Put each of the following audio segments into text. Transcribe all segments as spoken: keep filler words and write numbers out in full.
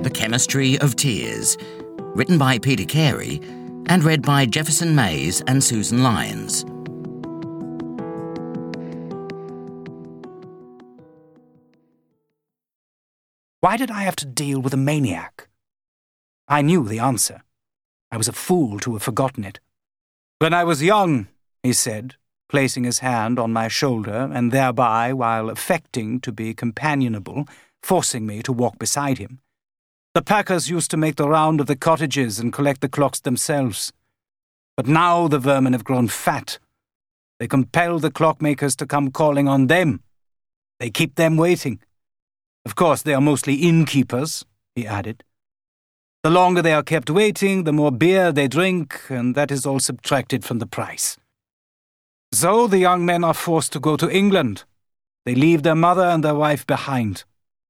The Chemistry of Tears, written by Peter Carey and read by Jefferson Mays and Susan Lyons. Why did I have to deal with a maniac? I knew the answer. I was a fool to have forgotten it. "When I was young," he said, placing his hand on my shoulder and thereby, while affecting to be companionable, forcing me to walk beside him, "the packers used to make the round of the cottages and collect the clocks themselves. But now the vermin have grown fat. They compel the clockmakers to come calling on them. They keep them waiting. Of course, they are mostly innkeepers," he added. "The longer they are kept waiting, the more beer they drink, and that is all subtracted from the price. So the young men are forced to go to England. They leave their mother and their wife behind."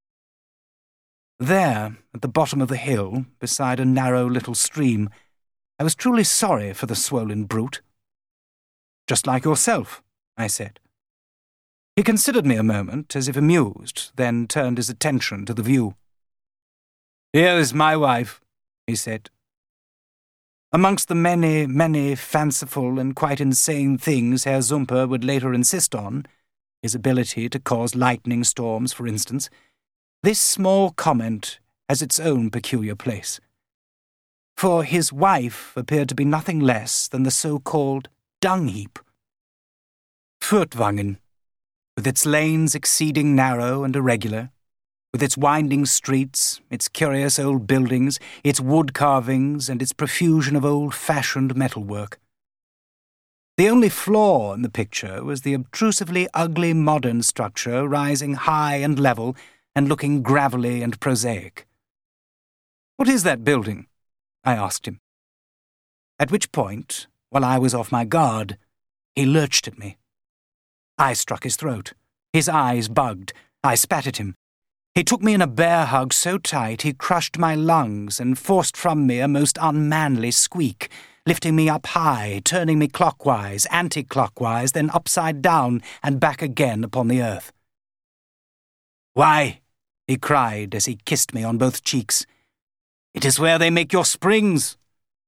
There, at the bottom of the hill, beside a narrow little stream, I was truly sorry for the swollen brute. "Just like yourself," I said. He considered me a moment, as if amused, then turned his attention to the view. "Here is my wife," he said. Amongst the many, many fanciful and quite insane things Herr Zumper would later insist on, his ability to cause lightning storms, for instance, this small comment has its own peculiar place. For his wife appeared to be nothing less than the so-called dung-heap. Furtwangen, with its lanes exceeding narrow and irregular, with its winding streets, its curious old buildings, its wood carvings, and its profusion of old-fashioned metalwork. The only flaw in the picture was the obtrusively ugly modern structure rising high and level and looking gravelly and prosaic. "What is that building?" I asked him. At which point, while I was off my guard, he lurched at me. I struck his throat. His eyes bugged. I spat at him. He took me in a bear hug so tight he crushed my lungs and forced from me a most unmanly squeak, lifting me up high, turning me clockwise, anti-clockwise, then upside down and back again upon the earth. "Why," he cried as he kissed me on both cheeks, "it is where they make your springs."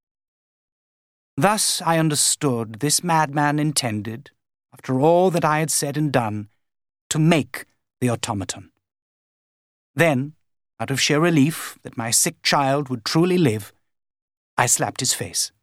Thus I understood this madman intended, after all that I had said and done, to make the automaton. Then, out of sheer relief that my sick child would truly live, I slapped his face.